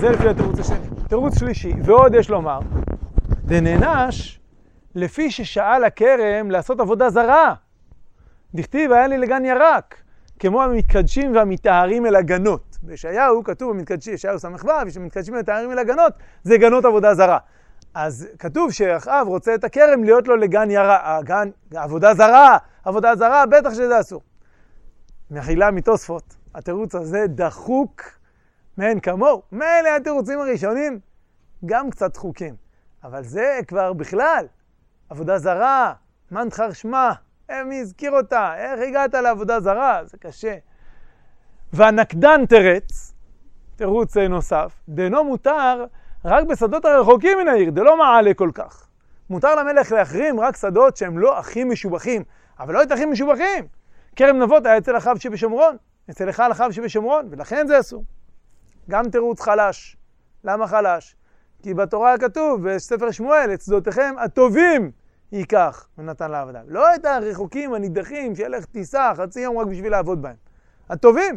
זה לפי התירוץ השני. תירוץ שלישי, ועוד יש לומר, דנענש לפי ששאל הכרם לעשות עבודה זרה. דכתיב היה לי לגן ירק, כמו המתקדשים והמתארים אל הגנות. בישעיהו כתוב במתקדשים, ישעיהו ס"ו, שמתקדשים ומתארים אל הגנות, זה גנות עבודה זרה. אז כתוב שאחאב רוצה את הכרם להיות לו לגן ירק, עבודה זרה, עבודה זרה, בטח שזה אסור. מחילה מתוספות, התירוץ הזה דחוק מאין כמוהו. מילא התירוצים הראשונים גם קצת דחוקים, אבל זה כבר בכלל עבודה זרה, מן תחר שמה, מי הזכיר אותה, איך הגעת לעבודה זרה, זה קשה. והנקדן תרץ, תירוץ נוסף, דנו מותר רק בשדות הרחוקים מן העיר, דלא מעלה כל כך. מותר למלך להחרים רק שדות שהם לא הכי משובחים, אבל לא את הכי משובחים. כרם נבות היה אצל אחיו שבשומרון, אצל אחיו אחיו שבשומרון, ולכן זה אסור. גם תירוץ חלש. למה חלש? כי בתורה כתוב בספר שמואל, את שדותיכם הטובים ייקח ונתן לעבודה. לא את הרחוקים הנידחים שילך טיסה חצי יום רק בשביל לעבוד בהם. הטובים.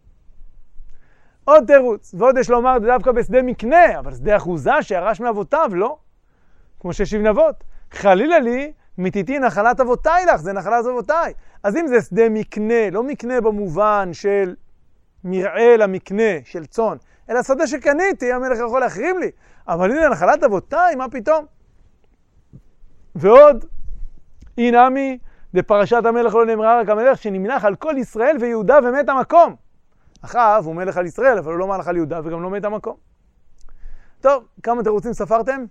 עוד תירוץ, ועוד יש לומר דווקא בשדה מקנה, אבל שדה אחוזה שירש מאבותיו, לא? כמו ששיב נבות. חלילה לי, מתיתי נחלת אבותיי לך, זה נחלת אבותיי. אז אם זה שדה מקנה, לא מקנה במובן של מרעה למקנה, של צאן, אלא שדה שקניתי, המלך יכול להחרים לי. אבל הנה נחלת אבותיי, מה פתאום? ועוד, אינמי, בפרשת המלך לא נאמרה רק המלך שנמלך על כל ישראל ויהודה ומת המקום. אחאב הוא מלך על ישראל, אבל הוא לא מלך על יהודה וגם לא מת המקום. טוב, כמה תירוצים ספרתם?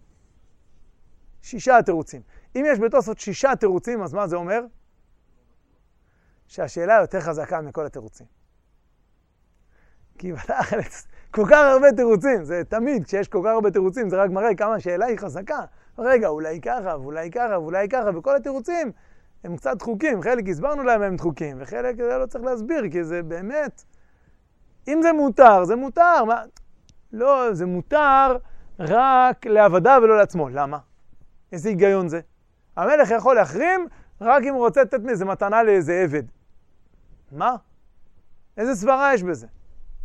6 תירוצים. אם יש בתוספות 6 תירוצים, אז מה זה אומר? שהשאלה יותר חזקה מכל התירוצים. כי בתכלס, כל כך הרבה תירוצים, זה תמיד, כשיש כל כך הרבה תירוצים, זה רק מראה כמה השאלה היא חזקה. רגע, אולי ככה, ואולי ככה, ואולי ככה, וכל התירוצים הם קצת דחוקים. חלק הסברנו להם הם דחוקים, וחלק זה לא צריך להסביר, כי זה באמת, אם זה מותר, זה מותר. מה? לא, זה מותר רק לעבדה ולא לעצמו. למה? איזה היגיון זה? המלך יכול להחרים רק אם הוא רוצה לתת מאיזה מתנה לאיזה עבד. מה? איזה סברה יש בזה?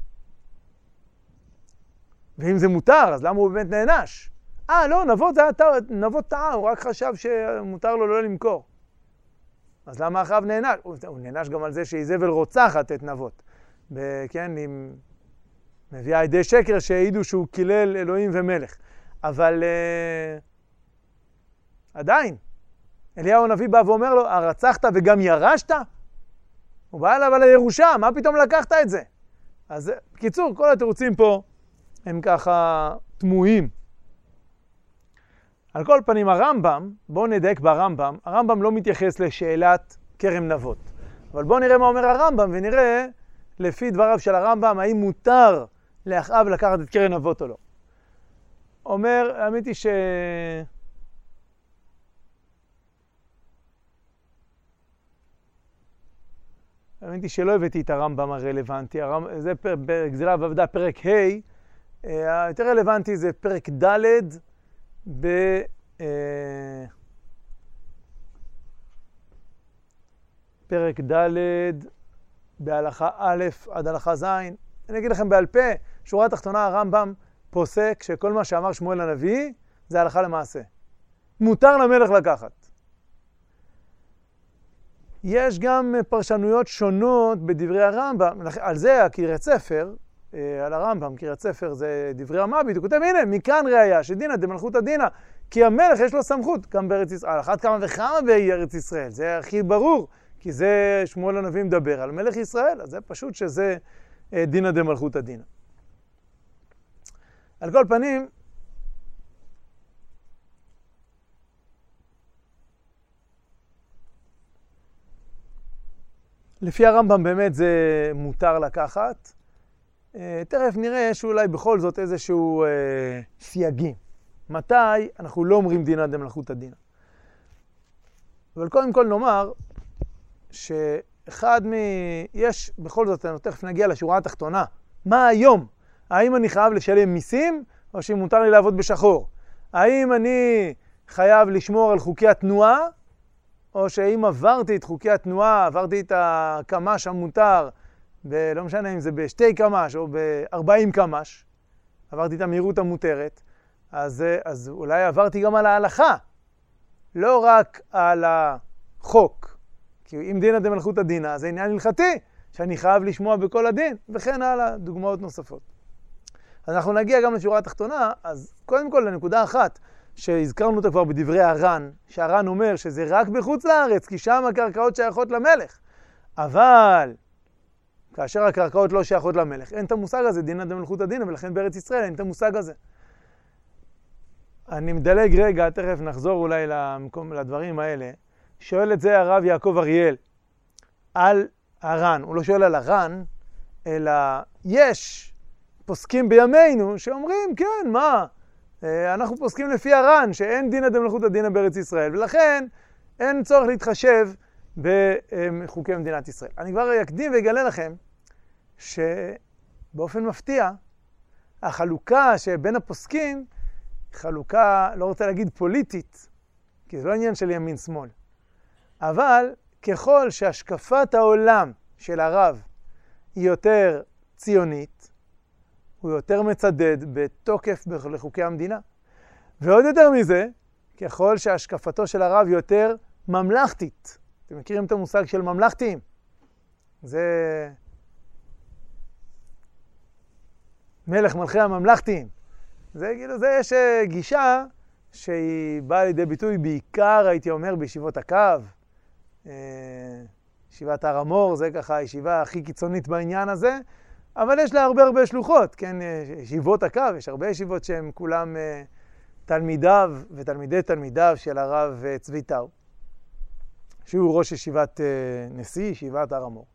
ואם זה מותר, אז למה הוא באמת נענש? לא, נבות טעה, הוא רק חשב שמותר לו לא למכור. אז למה אחאב נענש? הוא נענש גם על זה שאיזבל רוצחת את נבות. כן, היא מביאה עדי שקר שהעידו שהוא קילל אלוהים ומלך. אבל עדיין, אליהו הנביא בא ואומר לו, הרצחת וגם ירשת? הוא בא אליו על הירושה, מה פתאום לקחת את זה? אז בקיצור, כל התירוצים פה הם ככה תמוהים. על כל פנים הרמב"ם, בואו נדייק ברמב"ם, הרמב"ם לא מתייחס לשאלת כרם נבות. אבל בואו נראה מה אומר הרמב"ם ונראה לפי דבריו של הרמב"ם האם מותר לאחאב לקחת את כרם נבות או לא. אומר, האמת היא שלא הבאתי את הרמב"ם הרלוונטי, זה בגזילה ועבודה פרק ה', היותר רלוונטי זה פרק ד' פרק ד' בהלכה א' עד הלכה ז'. אני אגיד לכם בעל פה, שורה התחתונה הרמב"ם פוסק שכל מה שאמר שמואל הנביא זה הלכה למעשה. מותר למלך לקחת. יש גם פרשנויות שונות בדברי הרמב"ם, על זה הקריאת ספר, על הרמב"ם, קריאת ספר זה דברי המביט, הוא כותב, הנה, מכאן ראיה, שדינא דמלכותא דינא, כי המלך יש לו סמכות, גם בארץ ישראל, על אחת כמה וכמה בארץ ישראל, זה הכי ברור, כי זה שמואל הנביא מדבר על מלך ישראל, אז זה פשוט שזה דינא דמלכותא דינא. על כל פנים, לפי הרמב"ם באמת זה מותר לקחת. תכף נראה שאולי בכל זאת איזשהו סייגים. מתי אנחנו לא אומרים דינא דמלכותא דינא. אבל קודם כל נאמר יש בכל זאת, תכף נגיע לשורה התחתונה. מה היום? האם אני חייב לשלם מיסים או שמותר לי לעבוד בשחור? האם אני חייב לשמור על חוקי התנועה או שאם עברתי את חוקי התנועה, עברתי את הקמ"ש המותר, לא משנה אם זה ב2 קמ"ש או ב40 קמ"ש, עברתי את המהירות המותרת, אז אולי עברתי גם על ההלכה, לא רק על החוק. כי אם דינא דמלכותא דינא, זה עניין הלכתי, שאני חייב לשמוע בכל הדין, וכן הלאה, דוגמאות נוספות. אז אנחנו נגיע גם לשורה התחתונה, אז קודם כל לנקודה אחת, שהזכרנו אותה כבר בדברי הר"ן, שהר"ן אומר שזה רק בחוץ לארץ, כי שם הקרקעות שייכות למלך. אבל כאשר הקרקעות לא שייכות למלך, אין את המושג הזה, דינא דמלכותא דינא, ולכן בארץ ישראל אין את המושג הזה. אני מדלג רגע, תכף נחזור אולי לדברים האלה. שואל את זה הרב יעקב אריאל על הר"ן. הוא לא שואל על הר"ן, אלא יש פוסקים בימינו שאומרים, כן, מה? אנחנו פוסקים לפי הר"ן, שאין דינא דמלכותא דינא בארץ ישראל, ולכן אין צורך להתחשב בחוקי מדינת ישראל. אני כבר אקדים ואגלה לכם שבאופן מפתיע, החלוקה שבין הפוסקים, חלוקה, לא רוצה להגיד פוליטית, כי זה לא עניין של ימין-שמאל, אבל ככל שהשקפת העולם של הרב היא יותר ציונית, הוא יותר מצדד בתוקף לחוקי המדינה. ועוד יותר מזה, ככל שהשקפתו של הרב יותר ממלכתית. אתם מכירים את המושג של ממלכתיים? זה מלך מלכי הממלכתיים. זה יש גישה שהיא באה לידי ביטוי בעיקר, הייתי אומר, בישיבות הקו. ישיבת הר המור, זה ככה הישיבה הכי קיצונית בעניין הזה. אבל יש לה הרבה שלוחות, כן? ישיבות הקו, יש הרבה ישיבות שהן כולם תלמידיו ותלמידי תלמידיו של הרב צבי טאו, שהוא ראש ישיבת נשיא, ישיבת הר המור.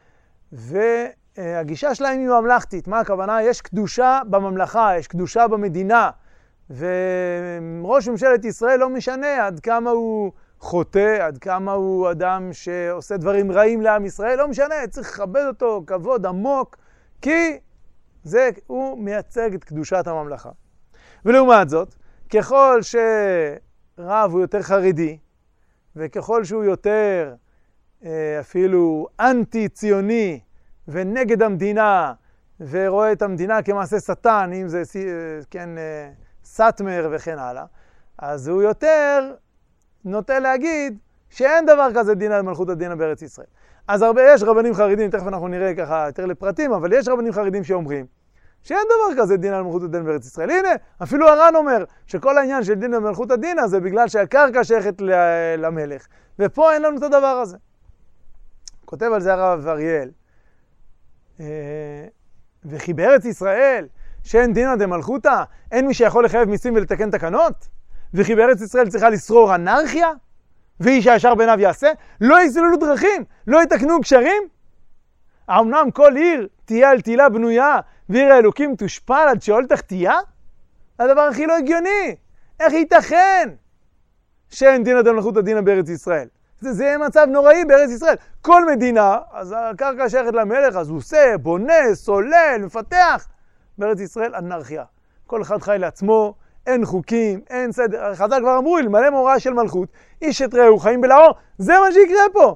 והגישה שלהם היא ממלכתית. מה הכוונה? יש קדושה בממלכה, יש קדושה במדינה, וראש ממשלת ישראל לא משנה עד כמה הוא חוטא, עד כמה הוא אדם שעושה דברים רעים לעם ישראל, לא משנה, צריך לכבד אותו, כבוד עמוק, כי הוא מייצג את קדושת הממלכה. ולעומת זאת, ככל שרב הוא יותר חרדי, וככל שהוא יותר אפילו אנטי-ציוני ונגד המדינה, ורואה את המדינה כמעשה שטן, אם זה כן, סאטמר וכן הלאה, אז הוא יותר נוטה להגיד שאין דבר כזה דינא דמלכותא דינא בארץ ישראל. אז יש רבנים חרדים, תכף אנחנו נראה ככה יותר לפרטים, אבל יש רבנים חרדים שאומרים שאין דבר כזה דינא דמלכותא דינא בארץ ישראל. הנה, אפילו הר"ן אומר שכל העניין של דינא דמלכותא דינא זה בגלל שהקרקע שייכת למלך, ופה אין לנו את הדבר הזה. כותב על זה הרב אריאל, וכי בארץ ישראל שאין דינא דמלכותא, אין מי שיכול לחייב מיסים ולתקן תקנות? וכי בארץ ישראל צריכה לשרור אנרכיה? ואיש הישר בעיניו יעשה? לא יסללו דרכים, לא יתקנו גשרים? האמנם כל עיר תהיה על תהילה בנויה, ועיר האלוקים תושפל עד שאול תחתיה? הדבר הכי לא הגיוני. איך ייתכן שאין דינא דמלכותא דינא בארץ ישראל? זה יהיה מצב נוראי בארץ ישראל. כל מדינה, אז הקרקע שייכת למלך, אז הוא עושה, בונה, סולל, מפתח. בארץ ישראל אנרכיה. כל אחד חי לעצמו, אין חוקים, אין סדר. חז"ל כבר אמרו, אלמלא מוראה של מלכות, איש את רעהו חיים בלעו. זה מה שיקרה פה.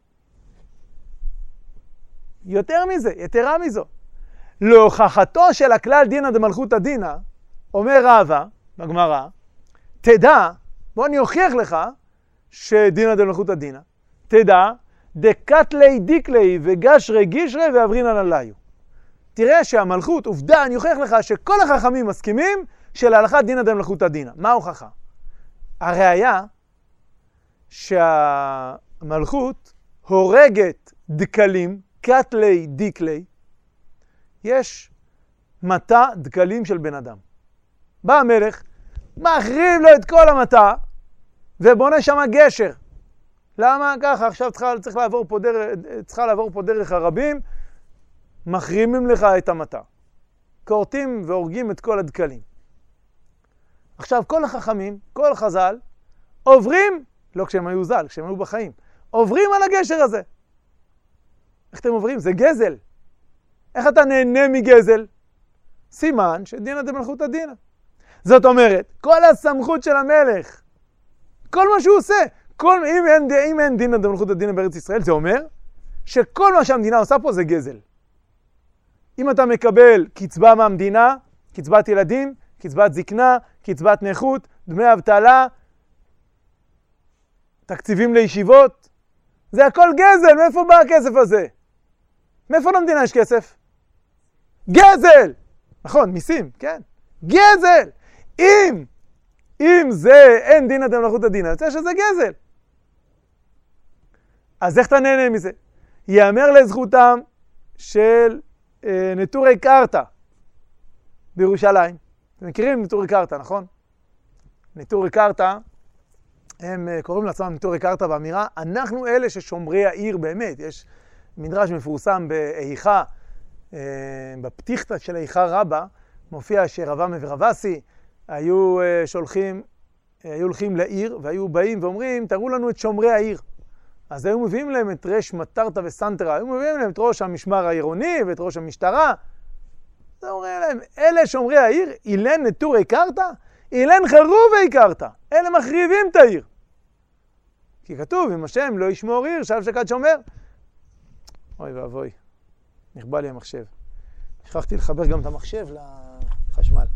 יותר מזה, יתרה מזו. להוכחתו של הכלל דינא דמלכותא דינא, אומר רבא בגמרא, תדע, בוא אני אוכיח לך שדינא דמלכותא דינא, תדע, דקתלי דיקלי וגשרי גישרי ואברינן עליו. תראה שהמלכות, עובדה, אני אוכיח לך שכל החכמים מסכימים שלהלכת דינא דמלכותא דינא. מה ההוכחה? הראיה שהמלכות הורגת דקלים, קתלי דיקלי, יש מטה דקלים של בן אדם. בא המלך, מחריב לו את כל המטה, ובונה שם גשר. למה ככה? עכשיו צריכה לעבור פה דרך הרבים, מחרימים לך את המטה. כורתים והורגים את כל הדקלים. עכשיו כל החכמים, כל חז"ל, עוברים, לא כשהם היו ז"ל, כשהם היו בחיים, עוברים על הגשר הזה. איך אתם עוברים? זה גזל. איך אתה נהנה מגזל? סימן שדינא דמלכותא דינא. זאת אומרת, כל הסמכות של המלך, כל מה שהוא עושה, אם אין דינא דמלכותא דינא בארץ ישראל, זה אומר שכל מה שהמדינה עושה פה זה גזל. אם אתה מקבל קצבה מהמדינה, קצבת ילדים, קצבת זקנה, קצבת נכות, דמי אבטלה, תקציבים לישיבות. זה הכל גזל, מאיפה בא הכסף הזה? מאיפה למדינה יש כסף? גזל! נכון, מיסים, כן. גזל! אם זה אין דינא דמלכותא דינא, יוצא שזה גזל. אז איך אתה נהנה מזה? יאמר לזכותם של נטורי קרתא בירושלים. אתם מכירים נטורי קרתא, נכון? נטורי קרתא, הם קוראים לעצמם נטורי קרתא באמירה, אנחנו אלה ששומרי העיר באמת. יש מדרש מפורסם באיכה, בפתיחתא של איכה רבה, מופיע שרבמה ורבסי היו הולכים לעיר, והיו באים ואומרים, תראו לנו את שומרי העיר. אז היו מביאים להם את רש מטרתא וסנטרה, היו מביאים להם את ראש המשמר העירוני ואת ראש המשטרה. אז אומרים להם, אלה שומרי העיר, אילן נטורי קרתא, אילן חרובי קרתא, אלה מחריבים את העיר. כי כתוב, אם השם לא ישמור עיר, שב שקד שומר. אוי ואבוי, נכבה לי המחשב. שכחתי לחבר גם את המחשב לחשמל.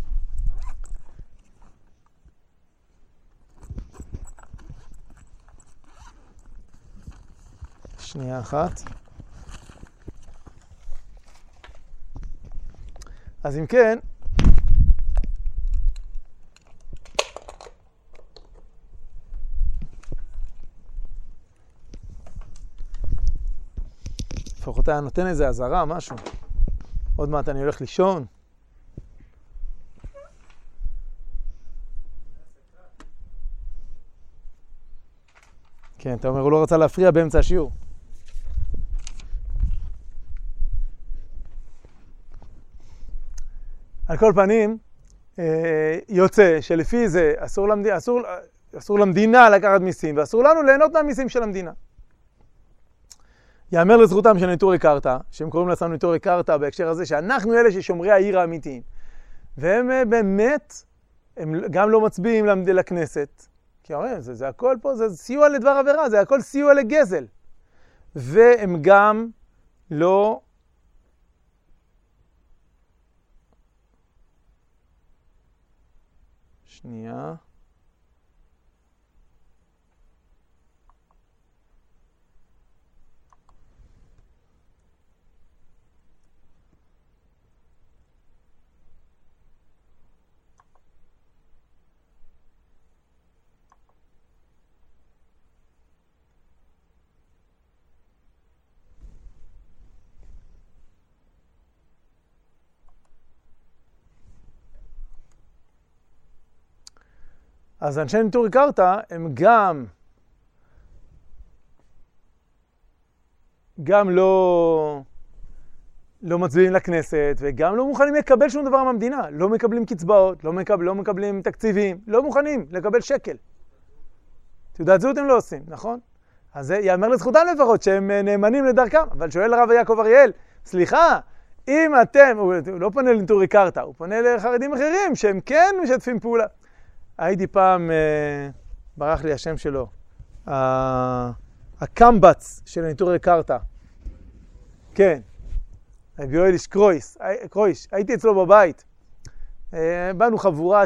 שנייה אחת. אז אם כן, לפחות היה נותן איזה עזרה, משהו. עוד מעט אני הולך לישון. כן, אתה אומר, הוא לא רצה להפריע באמצע השיעור. על כל פנים, יוצא שלפי זה אסור למדינה לקחת מיסים, ואסור לנו ליהנות מהמיסים של המדינה. יאמר לזכותם של נטורי קרתא, שהם קוראים לעצמם נטורי קרתא בהקשר הזה, שאנחנו אלה ששומרי העיר האמיתיים. והם באמת, הם גם לא מצביעים לכנסת, כי אומרים, זה הכל פה, זה סיוע לדבר עבירה, זה הכל סיוע לגזל. והם גם לא שנייה. אז אנשי נטורי קרתא הם גם לא מצביעים לכנסת, וגם לא מוכנים לקבל שום דבר מהמדינה. לא מקבלים קצבאות, לא מקבלים תקציבים, לא מוכנים לקבל שקל. תעודת זהות הם לא עושים, נכון? אז זה יאמר לזכותם לפחות שהם נאמנים לדרכם. אבל שואל הרב יעקב אריאל, סליחה, אם אתם, הוא לא פונה לנטורי קרתא, הוא פונה לחרדים אחרים שהם כן משתפים פעולה. הייתי פעם, ברח לי השם שלו, הקמבץ של נטורי קרתא. כן, רבי יואל איש קרויש, הייתי אצלו בבית. באנו חבורה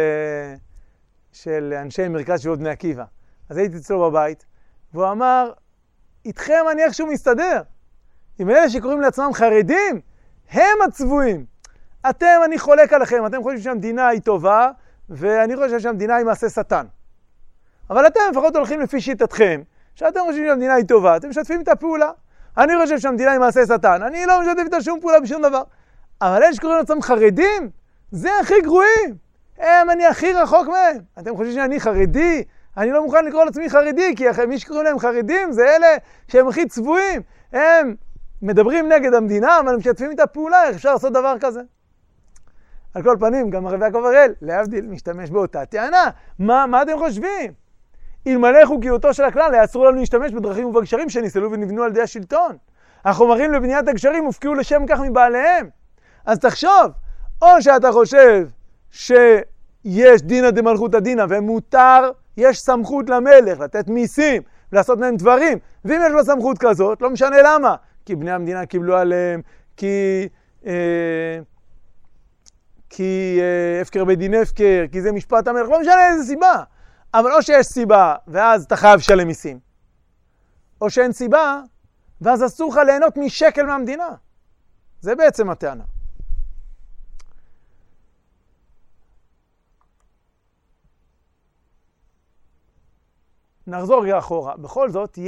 של אנשי מרכז שירות בני עקיבא. אז הייתי אצלו בבית, והוא אמר, איתכם אני איכשהו מסתדר. עם אלה שקוראים לעצמם חרדים, הם הצבועים. אני חולק עליכם, אתם חושבים שהמדינה היא טובה, ואני חושב שהמדינה היא מעשה שטן. אבל אתם לפחות הולכים לפי שיטתכם, שאתם חושבים שהמדינה היא טובה, אתם משתפים את הפעולה. אני חושב שהמדינה היא מעשה שטן, אני לא משתף איתה שום פעולה בשום דבר. אבל אלה שקוראים לעצמם חרדים, זה הכי גרועים. אני הכי רחוק מהם. אתם חושבים שאני חרדי? אני לא מוכן לקרוא לעצמי חרדי, כי מי שקוראים להם חרדים זה אלה שהם הכי צבועים. הם מדברים נגד המדינה, אבל הם משתפים איתה פעולה, איך אפשר לעשות דבר כזה? על כל פנים, גם הרב יעקב אריאל, להבדיל, משתמש באותה טענה. מה אתם חושבים? אלמלא חוקיותו של הכלל, היה אסור לנו להשתמש בדרכים ובגשרים שניסלו ונבנו על ידי השלטון. החומרים לבניית הגשרים הופקעו לשם כך מבעליהם. אז תחשוב, או שאתה חושב שיש דינא דמלכותא דינא ומותר, יש סמכות למלך לתת מיסים, לעשות מהם דברים, ואם יש לו סמכות כזאת, לא משנה למה, כי בני המדינה קיבלו עליהם, כי הפקר בדין הפקר, כי זה משפט המלך, לא משנה איזה סיבה. אבל או שיש סיבה, ואז אתה חייב לשלם מיסים. או שאין סיבה, ואז אסור לך ליהנות משקל מהמדינה. זה בעצם הטענה. נחזור רגע אחורה. בכל זאת,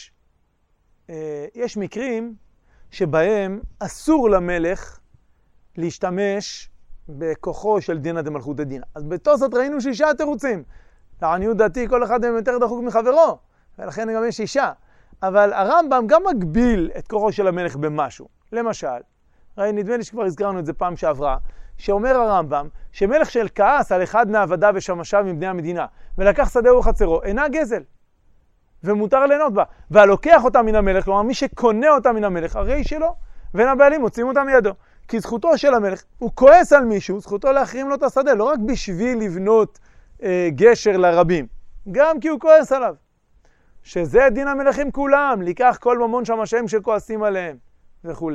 יש מקרים שבהם אסור למלך להשתמש בכוחו של דינא דמלכותא דינא. אז בתוספות ראינו 6 תירוצים. לעניות דעתי כל אחד מהם יותר דחוק מחברו, ולכן גם יש 6. אבל הרמב"ם גם מגביל את כוחו של המלך במשהו. למשל, נדמה לי שכבר הזכרנו את זה פעם שעברה, שאומר הרמב"ם שמלך של כעס על אחד מעבדיו ושמשיו מבני המדינה, ולקח שדהו וחצרו, אינה גזל, ומותר ליהנות בה. והלוקח אותה מן המלך, כלומר מי שקונה אותה מן המלך, הרי שלו, ואין הבעלים מוצאים אותה מידו. כי זכותו של המלך, הוא כועס על מישהו, זכותו להחרים לו את השדה, לא רק בשביל לבנות גשר לרבים, גם כי הוא כועס עליו. שזה דין המלכים כולם, לקח כל ממון שמשיהם שכועסים עליהם, וכו'.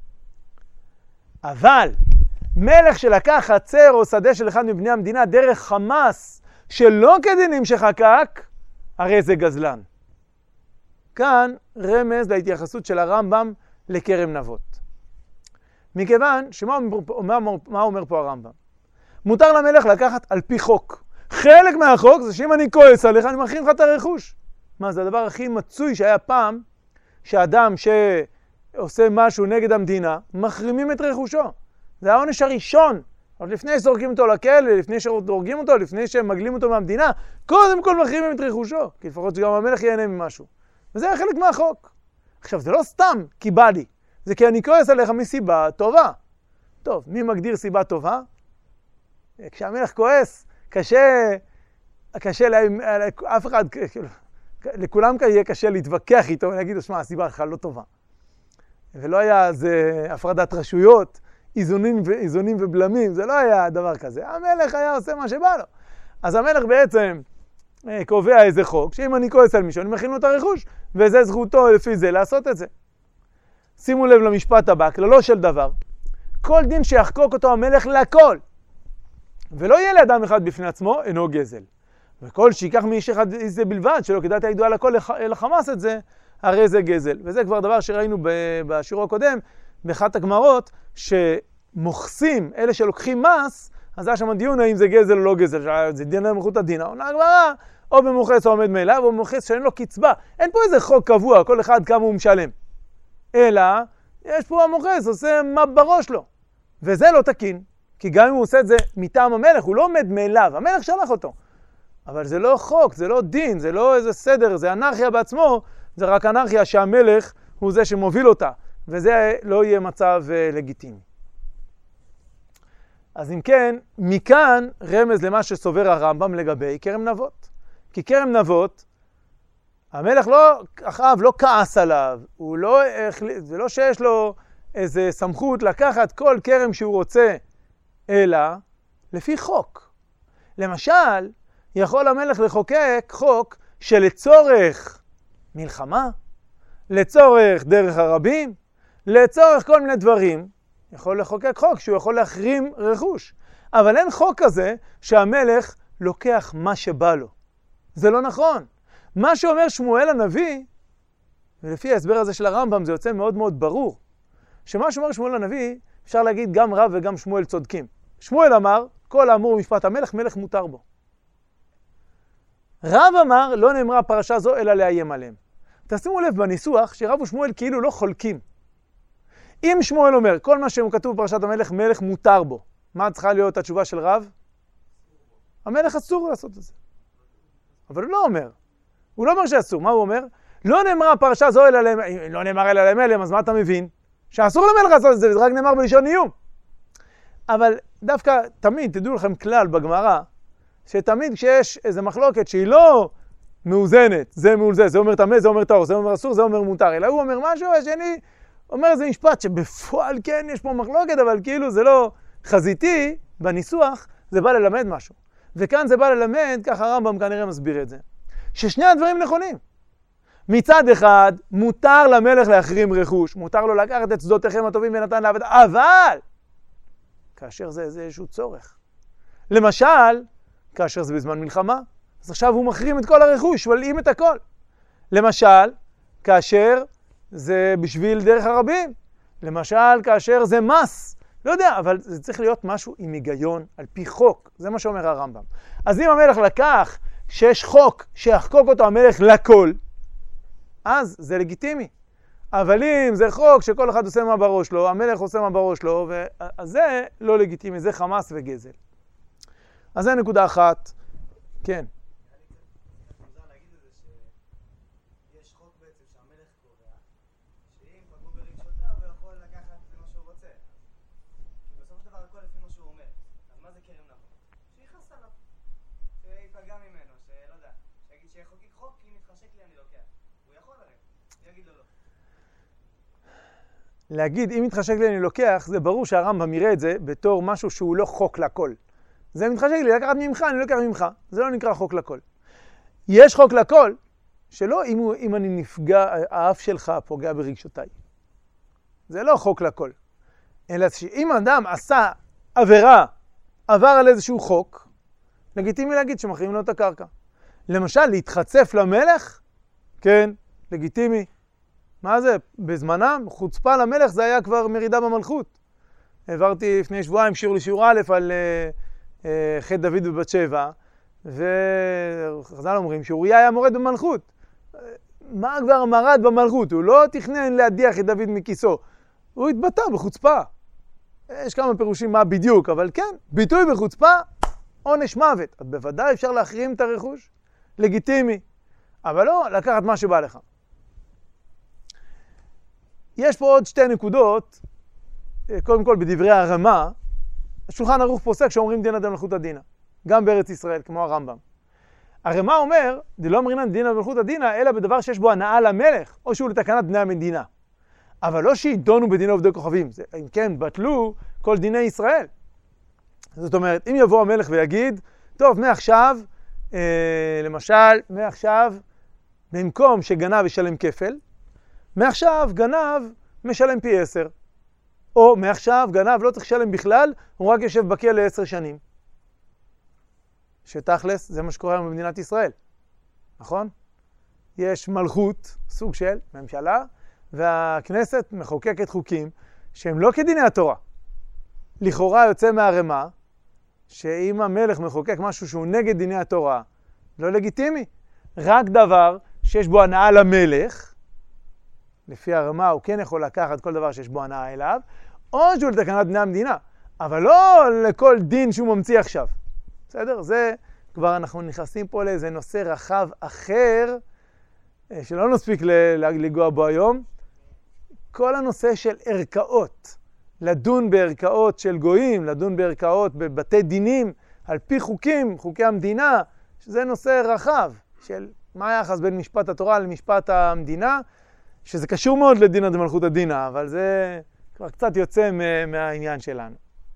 אבל מלך שלקח חצר או שדה של אחד מבני המדינה דרך חמאס שלא כדינים שחקק, הרי זה גזלן. כאן רמז להתייחסות של הרמב"ם לכרם נבות. מכיוון שמה אומר פה הרמב"ם? מותר למלך לקחת על פי חוק. חלק מהחוק זה שאם אני כועס עליך אני מחרים לך את הרכוש. מה זה הדבר הכי מצוי שהיה פעם, שאדם שעושה משהו נגד המדינה, מחרימים את רכושו. זה העונש הראשון. עוד לפני שזורקים אותו לכלא, לפני שדורגים אותו, לפני שמגלים אותו מהמדינה, קודם כל מחרימים את רכושו. כי לפחות שגם המלך ייהנה ממשהו. וזה היה חלק מהחוק. עכשיו, זה לא סתם כי בא לי. זה כי אני כועס עליך מסיבה טובה. טוב, מי מגדיר סיבה טובה? כשהמלך כועס, קשה אף אחד, לכולם יהיה קשה להתווכח איתו ולהגיד לו, שמע, הסיבה שלך לא טובה. ולא היה איזה הפרדת רשויות, איזונים ובלמים, זה לא היה דבר כזה. המלך היה עושה מה שבא לו. אז המלך בעצם קובע איזה חוק, שאם אני כועס על מישהו, אני מכין לו את הרכוש, וזה זכותו לפי זה לעשות את זה. שימו לב למשפט הבא, כללו של דבר. כל דין שיחקוק אותו המלך לכל, ולא יהיה לאדם אחד בפני עצמו, אינו גזל. וכל שיקח מאיש אחד זה בלבד, שלא כדאי הידועה לכל לחמאס את זה, הרי זה גזל. וזה כבר דבר שראינו בשיעור הקודם, באחת הגמרות, שמוחסים, אלה שלוקחים מס, אז היה שם דיון האם זה גזל או לא גזל, זה דין למלכותא דינא, עונה הגמרא, או במוחס או עומד מאליו, או במוחס שאין לו קצבה. אין פה איזה חוק קבוע, כל אחד כמה הוא משלם. אלא, יש פה המוחס, עושה מה בראש לו. וזה לא תקין, כי גם אם הוא עושה את זה מטעם המלך, הוא לא עומד מאליו, המלך שלח אותו. אבל זה לא חוק, זה לא דין, זה לא איזה סדר, זה אנרכיה בעצמו, זה רק אנרכיה שהמלך הוא זה שמוביל אותה, וזה לא יהיה מצב לגיטימי. אז אם כן, מכאן רמז למה שסובר הרמב"ם לגבי כרם נבות. כי כרם נבות, המלך אחאב לא כעס עליו, זה לא שיש לו איזה סמכות לקחת כל כרם שהוא רוצה, אלא לפי חוק. למשל, יכול המלך לחוקק חוק שלצורך מלחמה, לצורך דרך הרבים, לצורך כל מיני דברים, יכול לחוקק חוק שהוא יכול להחרים רכוש. אבל אין חוק כזה שהמלך לוקח מה שבא לו. זה לא נכון. מה שאומר שמואל הנביא, ולפי ההסבר הזה של הרמב"ם זה יוצא מאוד מאוד ברור, שמה שאומר שמואל הנביא, אפשר להגיד גם רב וגם שמואל צודקים. שמואל אמר, כל האמור במשפט המלך, מלך מותר בו. רב אמר, לא נאמרה פרשה זו אלא לאיים עליהם. תשימו לב בניסוח שרב ושמואל כאילו לא חולקים. אם שמואל אומר, כל מה שכתוב בפרשת המלך, מלך מותר בו, מה צריכה להיות התשובה של רב? המלך אסור לעשות את זה. אבל הוא לא אומר. הוא לא אומר שאסור. מה הוא אומר? לא נאמרה פרשה זו אלא לאיים, לא נאמר אלא לאיים עליהם, אז מה אתה מבין? שאסור למלך לעשות את זה, זה רק נאמר בלשון איום. אבל דווקא תמיד, תדעו לכם כלל בגמרא, שתמיד כשיש איזו מחלוקת שהיא לא מאוזנת, זה מול זה, זה אומר תמה, זה אומר טהור, זה אומר אסור, זה אומר מותר, אלא הוא אומר משהו, השני אומר איזה משפט שבפועל כן יש פה מחלוקת, אבל כאילו זה לא חזיתי, בניסוח זה בא ללמד משהו. וכאן זה בא ללמד, ככה הרמב"ם כנראה מסביר את זה, ששני הדברים נכונים. מצד אחד, מותר למלך להחרים רכוש, מותר לו לקחת את שדותיכם הטובים ונתן לעבד, אבל כאשר זה איזשהו צורך. למשל, כאשר זה בזמן מלחמה, אז עכשיו הוא מחרים את כל הרכוש, מלאים את הכל. למשל, כאשר זה בשביל דרך הרבים. למשל, כאשר זה מס. לא יודע, אבל זה צריך להיות משהו עם היגיון, על פי חוק. זה מה שאומר הרמב"ם. אז אם המלך לקח שיש חוק שיחקוק אותו המלך לכל, אז זה לגיטימי. אבל אם זה חוק שכל אחד עושה מה בראש לו, המלך עושה מה בראש לו, אז זה לא לגיטימי, זה חמאס וגזל. אז זה נקודה אחת. כן. מוזר להגיד את זה שיש חוק בעצם שהמלך קובע, שאם פגעו ברגשותיו הוא יכול לקחת מה שהוא רוצה. בסופו של דבר הכל לפי מה שהוא אומר. אז מה זה כרם נבות? שיכעס עליו, שיפגע ממנו, שלא יודע, שיחוקק חוק, אם מתחשק לי אני לוקח. הוא יכול הרי, יגיד לו לא. להגיד אם מתחשק לי אני לוקח, זה ברור שהרמב"ם יראה את זה בתור משהו שהוא לא חוק לכל. זה מתחשק לי לקחת ממך, אני לוקח ממך. זה לא נקרא חוק לכל. יש חוק לכל, שלא אם אני נפגע, האף שלך פוגע ברגשותיי. זה לא חוק לכל. אלא שאם אדם עשה עבירה, עבר על איזשהו חוק, לגיטימי להגיד שמחרים לו את הקרקע. למשל, להתחצף למלך, כן, לגיטימי. מה זה? בזמנם, חוצפה למלך זה היה כבר מרידה במלכות. העברתי לפני שבועיים שיעור א' על חטא דוד בבת שבע, וחז"ל אומרים שאוריה היה מורד במלכות. מה כבר מרד במלכות? הוא לא תכנן להדיח את דוד מכיסו. הוא התבטא בחוצפה. יש כמה פירושים מה בדיוק, אבל כן, ביטוי בחוצפה, עונש מוות. אז בוודאי אפשר להחרים את הרכוש, לגיטימי, אבל לא לקחת מה שבא לך. יש פה עוד שתי נקודות. קודם כל, בדברי הרמה, השולחן ערוך פוסק שאומרים דינא דמלכותא דינא, גם בארץ ישראל, כמו הרמב"ם. הרמה אומר, דלא אמרינן דינא דמלכותא דינא, אלא בדבר שיש בו הנאה למלך, או שהוא לתקנת בני המדינה. אבל לא שידונו בדיני עובדי כוכבים, זה, אם כן, בטלו כל דיני ישראל. זאת אומרת, אם יבוא המלך ויגיד, טוב, מעכשיו, למשל, מעכשיו, במקום שגנב ישלם כפל, מעכשיו גנב משלם פי 10. או מעכשיו גנב לא צריך לשלם בכלל, הוא רק יושב בכלא 10 שנים. שתכלס זה מה שקורה היום במדינת ישראל. נכון? יש מלכות, סוג של ממשלה, והכנסת מחוקקת חוקים שהם לא כדיני התורה. לכאורה יוצא מהרמה, שאם המלך מחוקק משהו שהוא נגד דיני התורה, לא לגיטימי. רק דבר שיש בו הנאה למלך, לפי הרמה הוא כן יכול לקחת כל דבר שיש בו הנאה אליו, או שהוא לתקנת בני המדינה, אבל לא לכל דין שהוא ממציא עכשיו. בסדר? זה כבר אנחנו נכנסים פה לאיזה נושא רחב אחר, שלא נספיק לגוע בו היום. כל הנושא של ערכאות, לדון בערכאות של גויים, לדון בערכאות בבתי דינים, על פי חוקים, חוקי המדינה, שזה נושא רחב של מה היחס בין משפט התורה למשפט המדינה, שזה קשור מאוד לדינא דמלכותא דינא, אבל זה כבר קצת יוצא מהעניין שלנו.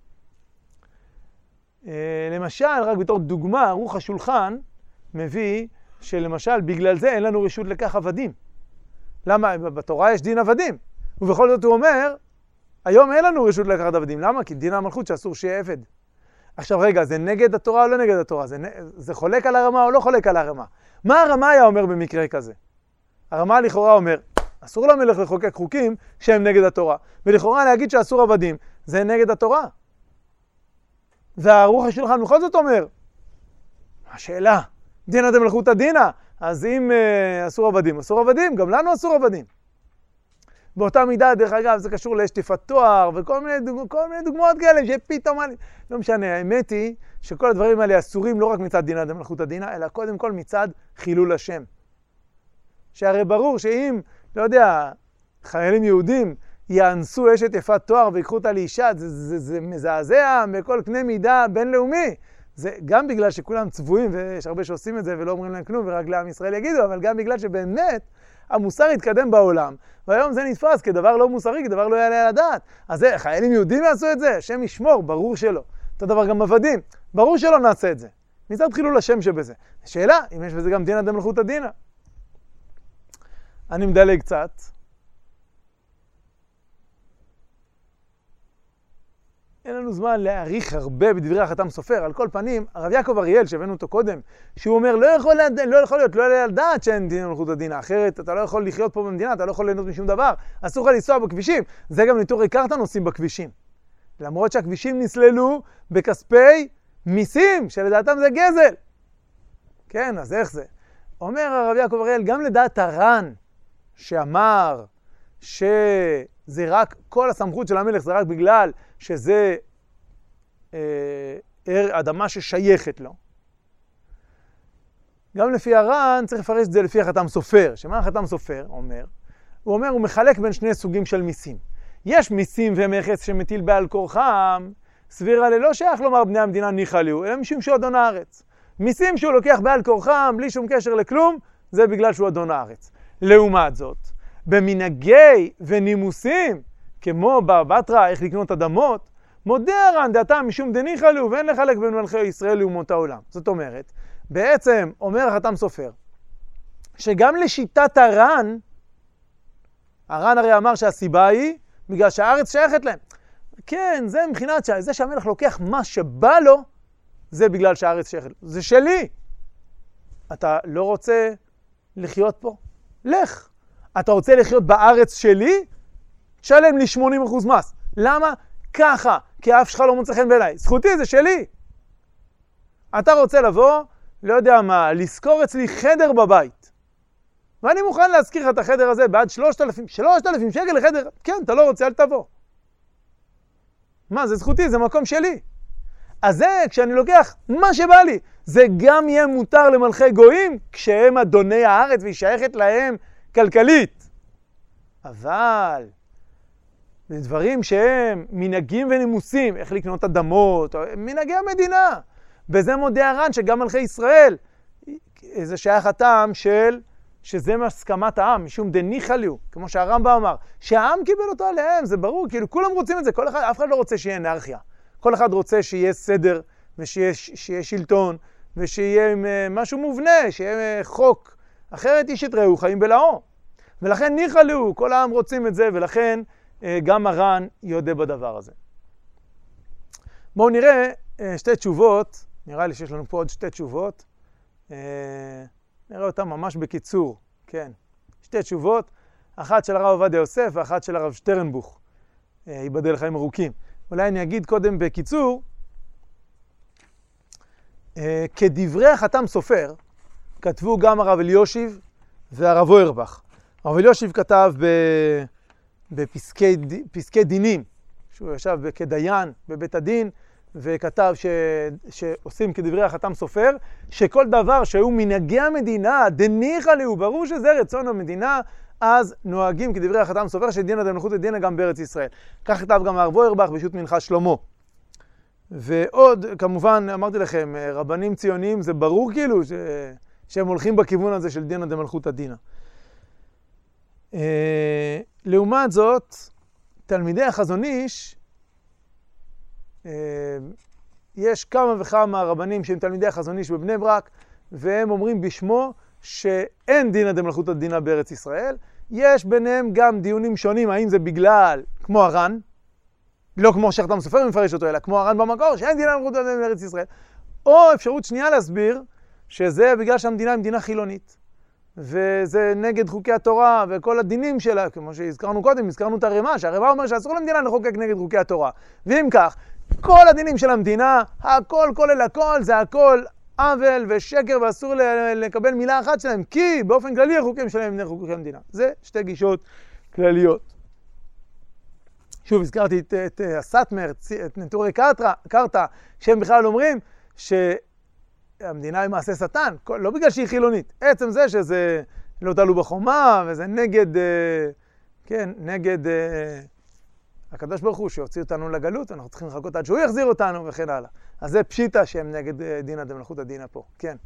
למשל, רק בתור דוגמה, ערוך השולחן מביא שלמשל בגלל זה אין לנו רשות לקח עבדים. למה? בתורה יש דין עבדים. ובכל זאת הוא אומר, היום אין לנו רשות לקחת עבדים. למה? כי דין המלכות שאסור שיהיה עבד. עכשיו רגע, זה נגד התורה או לא נגד התורה? זה חולק על הרמה או לא חולק על הרמה? מה הרמה היה אומר במקרה כזה? הרמה לכאורה אומר, אסור למלך לחוקק חוקים שהם נגד התורה. ולכאורה להגיד שאסור עבדים, זה נגד התורה. והערוך השולחן בכל זאת אומר, השאלה, דינא דמלכותא דינא, אז אם אסור עבדים, אסור עבדים, גם לנו אסור עבדים. באותה מידה, דרך אגב, זה קשור לשטיפת תואר וכל מיני דוגמאות כאלה שפתאום, לא משנה, האמת היא שכל הדברים האלה אסורים לא רק מצד דינא דמלכותא דינא, אלא קודם כל מצד חילול השם. שהרי ברור שאם, לא יודע, חיילים יהודים יאנסו אשת יפת תואר ויקחו אותה לאישה, זה מזעזע בכל קנה מידה בינלאומי. זה גם בגלל שכולם צבועים ויש הרבה שעושים את זה ולא אומרים להם כלום ורק לעם ישראל יגידו, אבל גם בגלל שבאמת המוסר התקדם בעולם, והיום זה נתפס כדבר לא מוסרי, כדבר לא יעלה על הדעת. אז זה, חיילים יהודים יעשו את זה? השם ישמור, ברור שלא. אותו דבר גם עבדים, ברור שלא נעשה את זה. מצד חילול השם שבזה. השאלה, אם יש בזה גם דינא דמלכותא דינא. אני מדלג קצת. אין לנו זמן להעריך הרבה בדברי החתם סופר. על כל פנים, הרב יעקב אריאל, שהבאנו אותו קודם, שהוא אומר, לא יכול להיות, לא יעלה לדעת שאין דין מלכות הדין, אחרת אתה לא יכול לחיות פה במדינה, אתה לא יכול ליהנות משום דבר, אסור לך לנסוע בכבישים. זה גם נטורי קרתא נוסעים בכבישים. למרות שהכבישים נסללו בכספי מיסים, שלדעתם זה גזל. כן, אז איך זה? אומר הרב יעקב אריאל, גם לדעת הר"ן, שאמר שזה רק, כל הסמכות של המלך זה רק בגלל שזה אדמה ששייכת לו. גם לפי הר"ן צריך לפרש את זה לפי החתם סופר. שמה החתם סופר אומר? הוא אומר, הוא מחלק בין שני סוגים של מיסים. יש מיסים ומכס שמטיל בעל כורחם, סבירה ללא שייך לומר בני המדינה ניחא ליהו, אלא משום שהוא אדון הארץ. מיסים שהוא לוקח בעל כורחם, בלי שום קשר לכלום, זה בגלל שהוא אדון הארץ. לעומת זאת, במנהגי ונימוסים, כמו בבטרה, איך לקנות אדמות, מודה הר"ן דעתם משום דניחא ליהו, ואין לחלק בין מלכי ישראל לאומות העולם. זאת אומרת, בעצם אומר החתם סופר, שגם לשיטת הר"ן, הר"ן הרי אמר שהסיבה היא בגלל שהארץ שייכת להם. כן, זה מבחינת זה שהמלך לוקח מה שבא לו, זה בגלל שהארץ שייכת לו. זה שלי. אתה לא רוצה לחיות פה? לך. אתה רוצה לחיות בארץ שלי? תשלם לי 80% מס. למה? ככה. כי האף שלך לא מוצא חן בעיניי. זכותי, זה שלי. אתה רוצה לבוא, לא יודע מה, לזכור אצלי חדר בבית. ואני מוכן להזכיר לך את החדר הזה בעד 3,000 שקל לחדר. כן, אתה לא רוצה, אל תבוא. מה, זה זכותי, זה מקום שלי. אז זה, כשאני לוקח מה שבא לי, זה גם יהיה מותר למלכי גויים, כשהם אדוני הארץ והיא שייכת להם כלכלית. אבל, זה דברים שהם מנהגים ונימוסים, איך לקנות אדמות, מנהגי המדינה. בזה מודה הר"ן שגם מלכי ישראל, זה שייך הטעם של, שזה מסכמת העם, משום דניחא ליהו, כמו שהרמב"ם אמר, שהעם קיבל אותו עליהם, זה ברור, כאילו כולם רוצים את זה, אף אחד לא רוצה שיהיה אנרכיה. כל אחד רוצה שיהיה סדר, ושיהיה שלטון, ושיהיה משהו מובנה, שיהיה חוק. אחרת איש את רעהו חיים בלעו. ולכן ניחא ליהו, כל העם רוצים את זה, ולכן גם הר"ן יודע בדבר הזה. בואו נראה שתי תשובות, נראה לי שיש לנו פה עוד שתי תשובות. נראה אותם ממש בקיצור, כן. שתי תשובות, אחת של הרב עובדיה יוסף ואחת של הרב שטרנבוך. ייבדל לחיים ארוכים. אולי אני אגיד קודם בקיצור, כדברי החתם סופר, כתבו גם הרב אליושיב והרב אוירבך. הרב אליושיב כתב בפסקי דינים, שהוא ישב כדיין בבית הדין, וכתב שעושים כדברי החתם סופר, שכל דבר שהיו מנהגי המדינה, דניחא ליהו, ברור שזה רצון המדינה, אז נוהגים כדברי החתם סופר שדינא דמלכות הדינא גם בארץ ישראל. כך כתב גם הרב אוירבך בשו"ת מנחת שלמה. ועוד, כמובן, אמרתי לכם, רבנים ציוניים, זה ברור כאילו שהם הולכים בכיוון הזה של דינא דמלכות הדינא. לעומת זאת, תלמידי החזון איש, יש כמה וכמה רבנים שהם תלמידי החזון איש בבני ברק, והם אומרים בשמו שאין דינא דמלכות הדינא בארץ ישראל. יש ביניהם גם דיונים שונים, האם זה בגלל, כמו הר"ן, לא כמו שהחתם סופר מפרש אותו, אלא כמו הר"ן במקור, שאין דינא דמלכות הדינא בארץ ישראל. או אפשרות שנייה להסביר, שזה בגלל שהמדינה היא מדינה חילונית. וזה נגד חוקי התורה וכל הדינים שלה, כמו שהזכרנו קודם, הזכרנו את הרמ"א, שהרמ"א אומר שאסור למדינה לחוקק נגד חוקי התורה. ואם כך, כל הדינים של המדינה, הכל כולל הכל, זה הכל עוול ושקר, ואסור לקבל מילה אחת שלהם, כי באופן כללי החוקים שלהם הם חוקי המדינה. זה שתי גישות כלליות. שוב, הזכרתי את הסאטמר, את נטורי קרתא, שהם בכלל אומרים שהמדינה היא מעשה שטן, לא בגלל שהיא חילונית. עצם זה שזה לא תלו בחומה, וזה נגד, כן, נגד הקדוש ברוך הוא שיוציא אותנו לגלות, אנחנו צריכים לחכות עד שהוא יחזיר אותנו וכן הלאה. אז זה פשיטה שהם נגד דינא דמלכות הדינא פה, כן.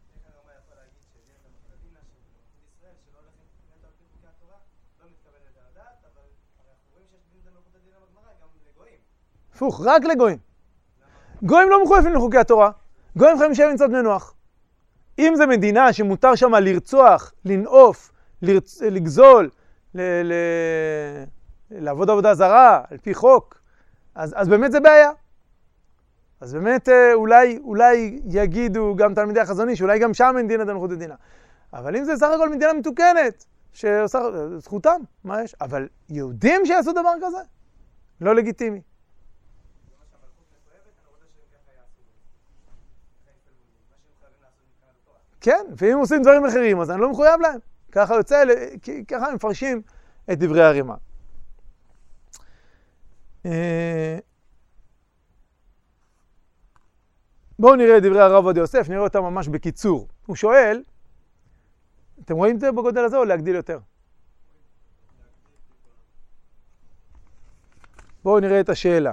הפוך, רק לגויים. גויים לא מחויבים לחוקי התורה. גויים חייבים לשבת מצד בני נוח. אם זה מדינה שמותר שם לרצוח, לנעוף, לגזול, לעבוד עבודה זרה, על פי חוק, אז באמת זה בעיה. אז באמת אולי יגידו גם תלמידי החזון איש, שאולי גם שם אין דינא דמלכותא דינא. אבל אם זה סך הכל מדינה מתוקנת, זכותם, מה יש? אבל יהודים שיעשו דבר כזה? לא לגיטימי. כן, ואם עושים דברים אחרים, אז אני לא מחויב להם. ככה יוצא, ככה הם מפרשים את דברי הרימה. בואו נראה את דברי הרב עובדיה יוסף, נראה אותם ממש בקיצור. הוא שואל, אתם רואים את זה בגודל הזה או להגדיל יותר? בואו נראה את השאלה.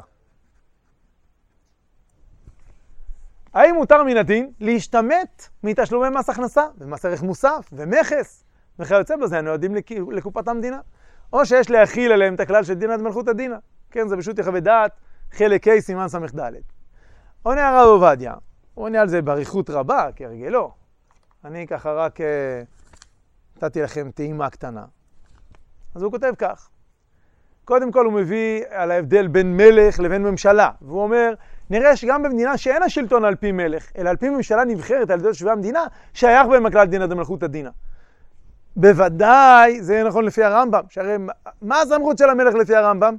האם מותר מן הדין להשתמט מתשלומי מס הכנסה ומס ערך מוסף ומכס וכיוצא בזה הנועדים לקופת המדינה? או שיש להכיל עליהם את הכלל של דינא דמלכותא דינא? כן, זה פשוט יחווה דעת חלק ה' סימן ס"ד. עונה הרב עובדיה, הוא עונה על זה באריכות רבה, כהרגלו. אני ככה רק נתתי לכם טעימה קטנה. אז הוא כותב כך. קודם כל הוא מביא על ההבדל בין מלך לבין ממשלה. והוא אומר, נראה שגם במדינה שאין השלטון על פי מלך, אלא על פי ממשלה נבחרת על ידי תושבי המדינה, שייך בהם הכלל דינא דמלכותא דינא. בוודאי, זה נכון לפי הרמב"ם. שהרי מה הסמכות של המלך לפי הרמב"ם?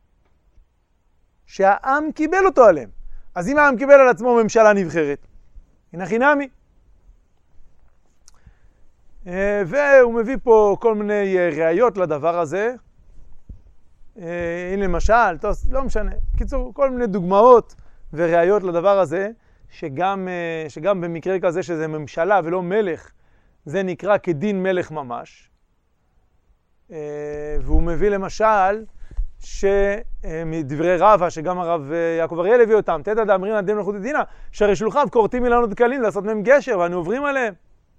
שהעם קיבל אותו עליהם. אז אם העם קיבל על עצמו ממשלה נבחרת, הנה חינמי. והוא מביא פה כל מיני ראיות לדבר הזה. הנה למשל, לא משנה. קיצור, כל מיני דוגמאות וראיות לדבר הזה, שגם במקרה כזה שזה ממשלה ולא מלך, זה נקרא כדין מלך ממש. והוא מביא למשל, שמדברי רבא, שגם הרב יעקב אריאל הביא אותם, תדע דאמרינן דינא דמלכותא דינא, שהרי שלוחיו כורתים אילנות דקלים לעשות מהם גשר, ואנו עוברים עליהם.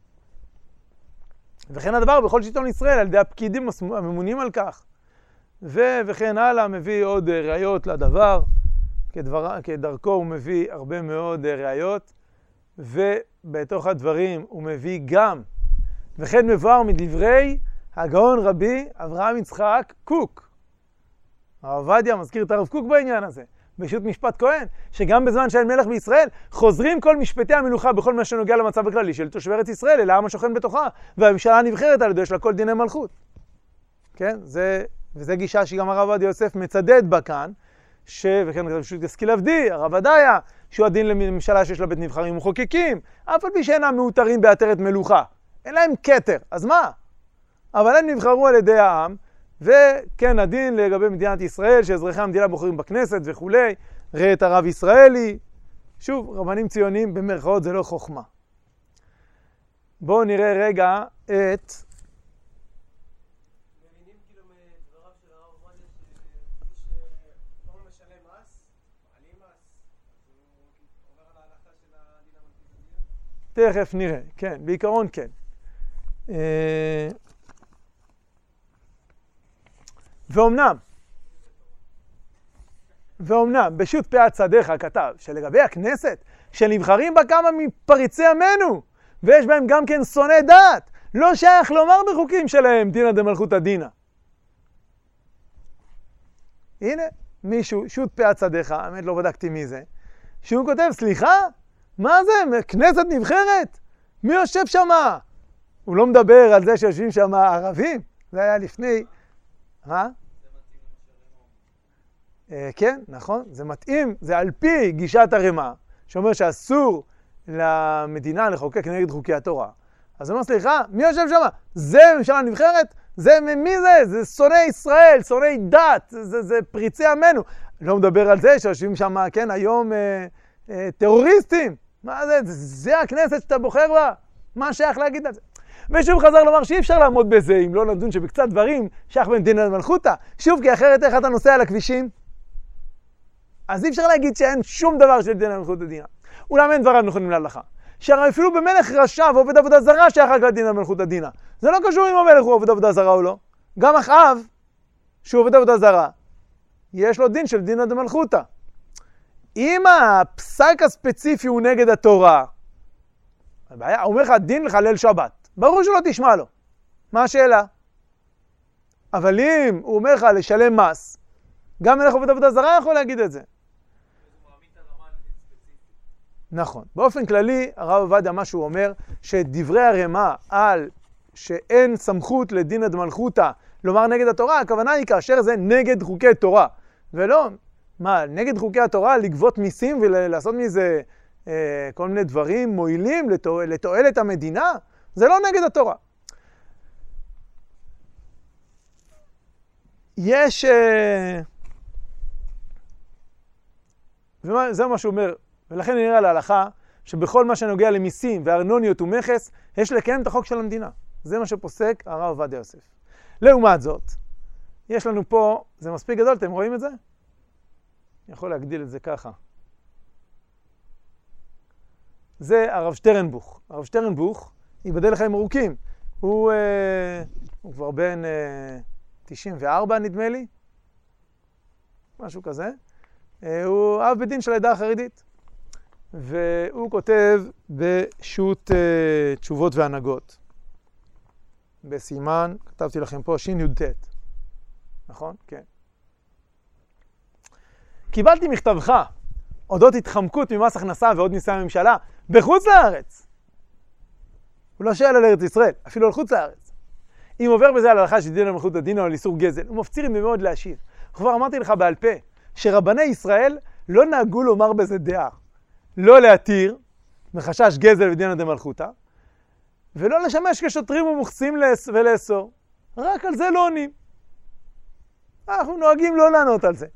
וכן הדבר בכל שלטון ישראל, על ידי הפקידים הממונים על כך. וכן הלאה, מביא עוד ראיות לדבר, כדרכו הוא מביא הרבה מאוד ראיות, ובתוך הדברים הוא מביא גם, וכן מבואר מדברי הגאון רבי אברהם יצחק קוק. הרב עובדיה מזכיר את הרב קוק בעניין הזה, בשו"ת משפט כהן, שגם בזמן שאין מלך בישראל, חוזרים כל משפטי המלוכה בכל מה שנוגע למצב הכללי של תושבי ארץ ישראל, אל העם השוכן בתוכה, והממשלה נבחרת על ידי יש לה כל דיני מלכות. כן? וזה גישה שגם הרב עובדיה יוסף מצדד בה כאן, וכן כזה פשוט ישכיל עבדי, הרב עדיה, שהוא הדין לממשלה שיש לה בית נבחרים ומחוקקים, אף על פי שאינם מאותרים בעטרת מלוכה. אין להם כתר, אז מה? אבל הם נבחרו על ידי העם, וכן הדין לגבי מדינת ישראל, שאזרחי המדינה בוחרים בכנסת וכו', ראה את הרב ישראלי. שוב, רבנים ציונים במרכאות זה לא חוכמה. בואו נראה רגע את... מבינים כאילו מדבריו של הרב עובדיה שמי שלא משלם מס, מעלים מס, אז הוא עובר על ההלכה של הדין המלכותא דינא? תכף נראה, כן, בעיקרון כן. ואומנם, בשו"ת פאת שדיך כתב שלגבי הכנסת, שנבחרים בה כמה מפריצי עמנו, ויש בהם גם כן שונאי דת, לא שייך לומר בחוקים שלהם דינא דמלכותא דינא. הנה, מישהו, שו"ת פאת שדיך, האמת לא בדקתי מי זה, שהוא כותב, סליחה? מה זה? כנסת נבחרת? מי יושב שמה? הוא לא מדבר על זה שיושבים שם ערבים, זה היה לפני... מה? כן, נכון, זה מתאים, זה על פי גישת הרמ"א, שאומר שאסור למדינה לחוקק נגד חוקי התורה. אז הוא אומר, סליחה, מי יושב שם? זה ממשלה נבחרת? מי זה? זה שונאי ישראל, שונאי דת, זה פריצי עמנו. לא מדבר על זה שיושבים שם, כן, היום טרוריסטים. מה זה? זה הכנסת שאתה בוחר בה? מה שייך להגיד על זה? ושוב חזר לומר שאי אפשר לעמוד בזה, אם לא נדון שבקצת דברים שייך בין דינא דמלכותא. שוב, כי אחרת איך אתה נוסע על הכבישים? אז אי אפשר להגיד שאין שום דבר של דינא דמלכותא דינא. אולם אין דבריו נכונים להלכה. שהרי אפילו במלך רשע ועובד עבודה זרה שייך רק לדינא דמלכותא דינא. זה לא קשור אם המלך הוא עובד עבודה זרה או לא. גם אחאב, שהוא עובד עבודה זרה, יש לו דין של דינא דמלכותא. אם הפסק הספציפי הוא נגד התורה, הבעיה, הוא אומר לך דין לחלל שבת. ברור שלא תשמע לו. מה השאלה? אבל אם הוא אומר לך לשלם מס, גם מלך עובד עבודה זרה יכול להגיד את זה. נכון. באופן כללי, הרב עובדיה מה שהוא אומר, שדברי הרמ"א על שאין סמכות לדינא דמלכותא לומר נגד התורה, הכוונה היא כאשר זה נגד חוקי תורה. ולא, מה, נגד חוקי התורה לגבות מיסים ולעשות מזה כל מיני דברים מועילים לתועלת המדינה, זה לא נגד התורה. יש, וזה מה שהוא אומר, ולכן נראה להלכה שבכל מה שנוגע למיסים וארנוניות ומכס, יש לקיים את החוק של המדינה. זה מה שפוסק הרב עובדיה יוסף. לעומת זאת, יש לנו פה, זה מספיק גדול, אתם רואים את זה? אני יכול להגדיל את זה ככה. זה הרב שטרנבוך. הרב שטרנבוך, ייבדל לחיים ארוכים. הוא כבר בן 94 נדמה לי, משהו כזה. הוא אב בית דין של העדה החרדית. והוא כותב בשו"ת תשובות והנהגות. בסימן, כתבתי לכם פה, שי"ט. נכון? כן. קיבלתי מכתבך, אודות התחמקות ממס הכנסה ועוד מיסי הממשלה, בחוץ לארץ. הוא לא שואל על ארץ ישראל, אפילו על חוץ לארץ. אם עובר בזה על הלכה שדין למלכות הדין או על איסור גזל, הוא מפציר בי מאוד להשיב. כבר אמרתי לך בעל פה, שרבני ישראל לא נהגו לומר בזה דעה. לא להתיר, מחשש גזל ודינא דמלכותא, ולא לשמש כשוטרים ומוחצים ולאסור. רק על זה לא עונים. אנחנו נוהגים לא לענות על זה.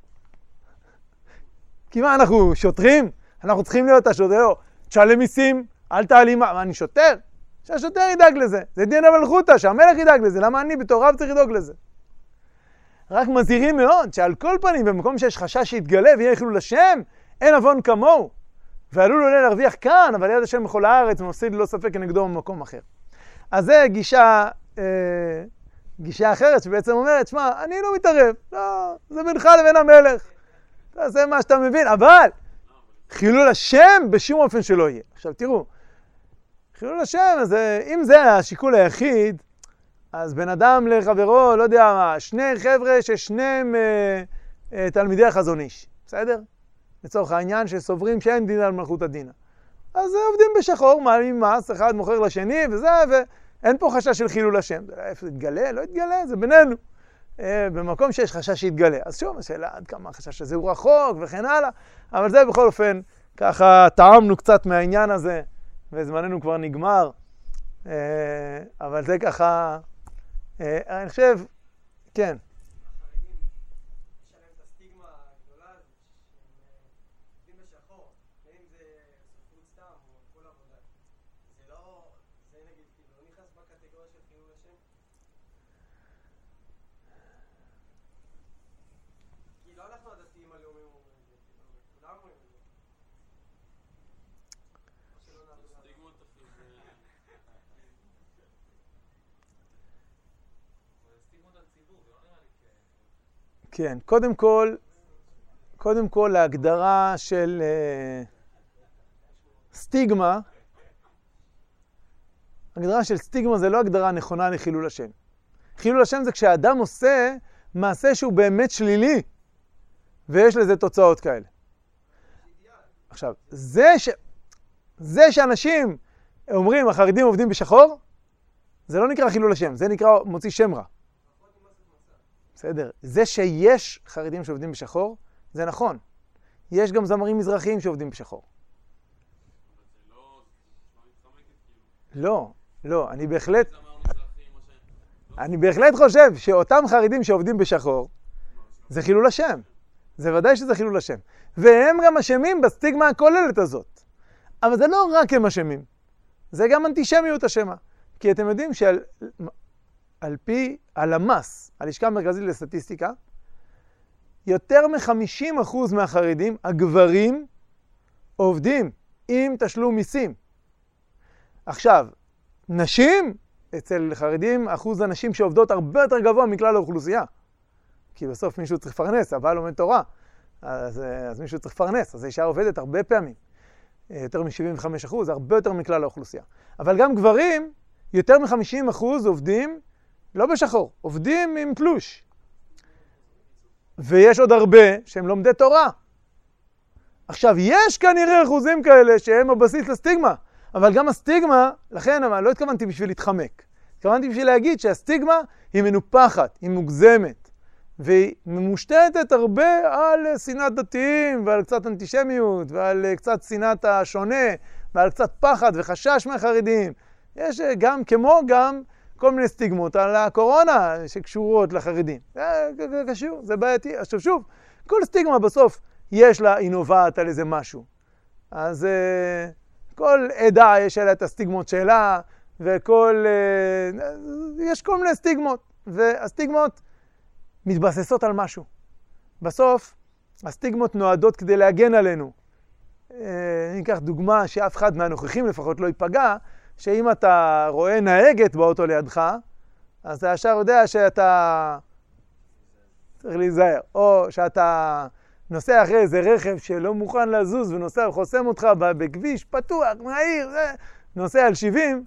כי מה, אנחנו שוטרים? אנחנו צריכים להיות השוטר. תשלם מיסים, אל תעלים. מה, אני שוטר? שהשוטר ידאג לזה. זה דינא דמלכותא, שהמלך ידאג לזה. למה אני בתור רב צריך לדאוג לזה? רק מזהירים מאוד שעל כל פנים, במקום שיש חשש שיתגלה ויהיה חילול השם, אין עוון כמוהו. ועלול עולה להרוויח כאן, אבל יד השם בכל הארץ, ומפסיד ללא ספק כנגדו במקום אחר. אז זה גישה אחרת שבעצם אומרת, שמע, אני לא מתערב, לא, זה בינך לבין המלך. תעשה מה שאתה מבין, אבל חילול השם בשום אופן שלא יהיה. עכשיו תראו, חילול השם, אז אם זה השיקול היחיד, אז בן אדם לחברו, לא יודע מה, שני חבר'ה ששניהם תלמידי החזון איש, בסדר? לצורך העניין שסוברים שאין דין על מלכות הדינא. אז עובדים בשחור, מעלים מס, אחד מוכר לשני וזה, ואין פה חשש של חילול השם. איפה יתגלה? לא יתגלה, זה בינינו. במקום שיש חשש שיתגלה. אז שוב, השאלה עד כמה החשש הזה הוא רחוק וכן הלאה, אבל זה בכל אופן, ככה טעמנו קצת מהעניין הזה, וזמננו כבר נגמר. אבל זה ככה, אני חושב, כן. כן, קודם כל ההגדרה של סטיגמה, הגדרה של סטיגמה זה לא הגדרה נכונה לחילול השם. חילול השם זה כשאדם עושה מעשה שהוא באמת שלילי, ויש לזה תוצאות כאלה. עכשיו, זה שאנשים אומרים, החרדים עובדים בשחור, זה לא נקרא חילול השם, זה נקרא מוציא שם רע. בסדר, זה שיש חרדים שעובדים בשחור, זה נכון. יש גם זמרים מזרחיים שעובדים בשחור. לא, אני בהחלט חושב שאותם חרדים שעובדים בשחור, זה חילול השם. זה ודאי שזה חילול השם. והם גם אשמים בסטיגמה הכוללת הזאת. אבל זה לא רק הם אשמים. זה גם אנטישמיות אשמה. כי אתם יודעים על פי הלמ"ס, הלשכה המרכזית לסטטיסטיקה, יותר מ-50% מהחרדים, הגברים, עובדים עם תשלום מיסים. עכשיו, נשים, אצל חרדים, אחוז הנשים שעובדות הרבה יותר גבוה מכלל האוכלוסייה. כי בסוף מישהו צריך לפרנס, הבעל לומד תורה, אז מישהו צריך לפרנס, אז האישה עובדת הרבה פעמים. יותר מ-75%, הרבה יותר מכלל האוכלוסייה. אבל גם גברים, יותר מ-50% עובדים לא בשחור, עובדים עם תלוש. ויש עוד הרבה שהם לומדי תורה. עכשיו, יש כנראה אחוזים כאלה שהם הבסיס לסטיגמה, אבל גם הסטיגמה, לכן לא התכוונתי בשביל להתחמק. התכוונתי בשביל להגיד שהסטיגמה היא מנופחת, היא מוגזמת, והיא ממושתתת הרבה על שנאת דתיים ועל קצת אנטישמיות ועל קצת שנאת השונה ועל קצת פחד וחשש מהחרדים. יש גם כמו גם כל מיני סטיגמות על הקורונה שקשורות לחרדים. זה קשור, זה בעייתי. עכשיו שוב, כל סטיגמה בסוף יש לה, היא נובעת על איזה משהו. אז כל עדה יש לה את הסטיגמות שלה, וכל, יש כל מיני סטיגמות, והסטיגמות מתבססות על משהו. בסוף, הסטיגמות נועדות כדי להגן עלינו. אני אקח דוגמה שאף אחד מהנוכחים לפחות לא ייפגע, שאם אתה רואה נהגת באוטו לידך, אז אתה ישר יודע שאתה צריך להיזהר. או שאתה נוסע אחרי איזה רכב שלא מוכן לזוז ונוסע וחוסם אותך בכביש פתוח, מהיר, נוסע על 70,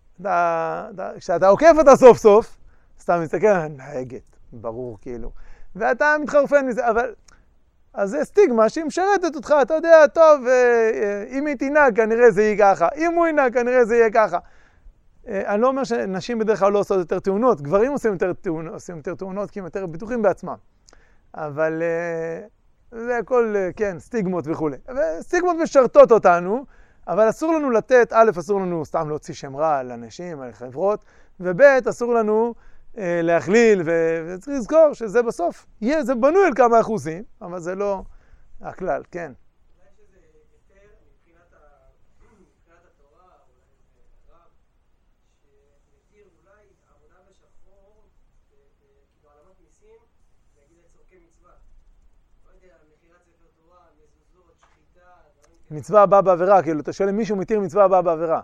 כשאתה עוקף אותה סוף סוף, אז אתה מסתכל על נהגת, ברור כאילו. ואתה מתחרפן מזה, אבל אז זה סטיגמה שהיא משרתת אותך, אתה יודע, טוב, אם היא תנהג כנראה זה יהיה ככה, אם הוא ינהג כנראה זה יהיה ככה. אני לא אומר שנשים בדרך כלל לא עושות יותר תאונות, גברים עושים יותר תאונות כי הם יותר בטוחים בעצמם. אבל זה הכל, כן, סטיגמות וכו'. וסטיגמות משרתות אותנו, אבל אסור לנו לתת, א', אסור לנו סתם להוציא שם רע על אנשים, על חברות, וב', אסור לנו להכליל, וצריך לזכור שזה בסוף, זה בנוי על כמה אחוזים, אבל זה לא הכלל, כן. אולי שזה יותר מבחינת התורה, אולי רב, שמתיר אולי עבודה בשחור, כאילו העלמת מיסים, להגיד לצורכי מצווה. לא יודע, מכירת ספר תורה, מזוזות, שחיטה, מצווה הבאה בעבירה, כאילו, אתה שואל אם מישהו מתיר מצווה הבאה בעבירה.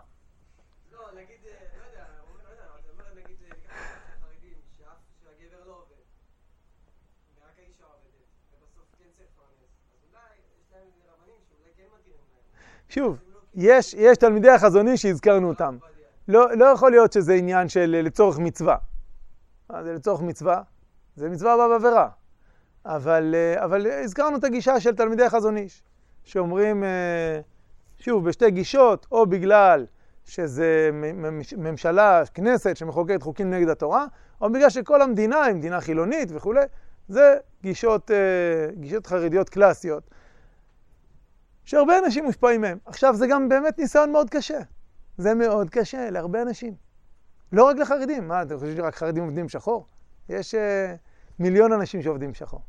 שוב, יש תלמידי החזוני שהזכרנו אותם. לא יכול להיות שזה עניין של לצורך מצווה. זה לצורך מצווה, זה מצווה הבאה בעבירה. אבל הזכרנו את הגישה של תלמידי החזוני, שאומרים, שוב, בשתי גישות, או בגלל שזה ממשלה, כנסת, שמחוקקת חוקים נגד התורה, או בגלל שכל המדינה היא מדינה חילונית וכו'. זה גישות חרדיות קלאסיות. שהרבה אנשים מושפעים מהם. עכשיו, זה גם באמת ניסיון מאוד קשה. זה מאוד קשה להרבה אנשים. לא רק לחרדים. מה, אתם חושבים שרק חרדים עובדים שחור? יש מיליון אנשים שעובדים שחור.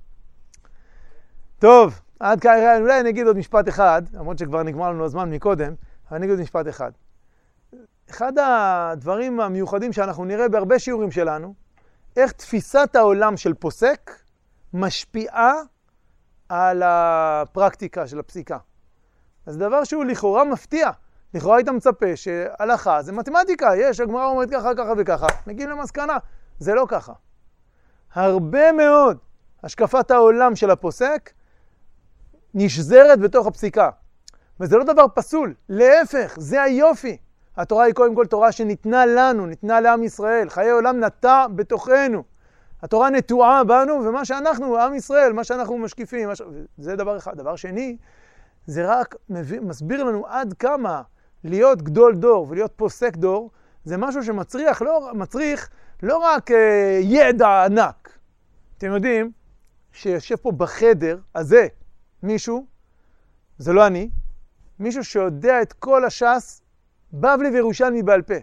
טוב, עד כאן, אולי אני אגיד עוד משפט אחד, למרות שכבר נגמר לנו הזמן מקודם, אבל אני אגיד עוד משפט אחד. אחד הדברים המיוחדים שאנחנו נראה בהרבה שיעורים שלנו, איך תפיסת העולם של פוסק משפיעה על הפרקטיקה של הפסיקה. אז זה דבר שהוא לכאורה מפתיע. לכאורה היית מצפה שהלכה זה מתמטיקה, יש, הגמרא אומרת ככה, ככה וככה. מגיעים למסקנה, זה לא ככה. הרבה מאוד השקפת העולם של הפוסק נשזרת בתוך הפסיקה. וזה לא דבר פסול, להפך, זה היופי. התורה היא קודם כל תורה שניתנה לנו, ניתנה לעם ישראל. חיי עולם נטע בתוכנו. התורה נטועה בנו, ומה שאנחנו, עם ישראל, מה שאנחנו משקיפים, זה דבר אחד. דבר שני, זה רק מסביר לנו עד כמה להיות גדול דור ולהיות פוסק דור, זה משהו שמצריך לא רק ידע ענק. אתם יודעים שיושב פה בחדר הזה מישהו, זה לא אני, מישהו שיודע את כל הש"ס, בבלי וירושלמי בעל פה.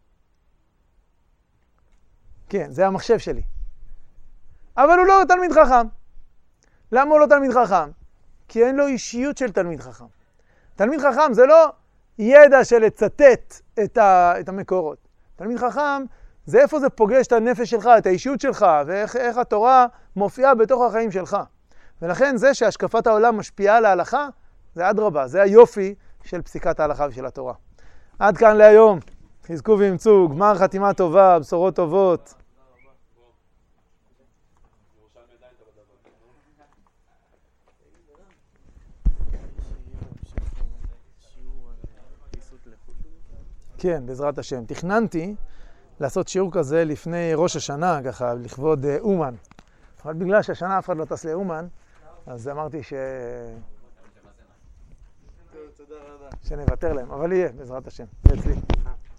כן, זה המחשב שלי. אבל הוא לא תלמיד חכם. למה הוא לא תלמיד חכם? כי אין לו אישיות של תלמיד חכם. תלמיד חכם זה לא ידע של לצטט את המקורות. תלמיד חכם זה איפה זה פוגש את הנפש שלך, את האישיות שלך, ואיך התורה מופיעה בתוך החיים שלך. ולכן זה שהשקפת העולם משפיעה על ההלכה, זה אדרבה, זה היופי של פסיקת ההלכה ושל התורה. עד כאן להיום. חזקו ואמצו, גמר חתימה טובה, בשורות טובות. כן, בעזרת השם. תכננתי לעשות שיעור כזה לפני ראש השנה, ככה, לכבוד אומן. אבל בגלל שהשנה אף אחד לא טס לאומן, אז אמרתי תודה רבה. שנוותר להם, אבל יהיה, בעזרת השם, זה אצלי.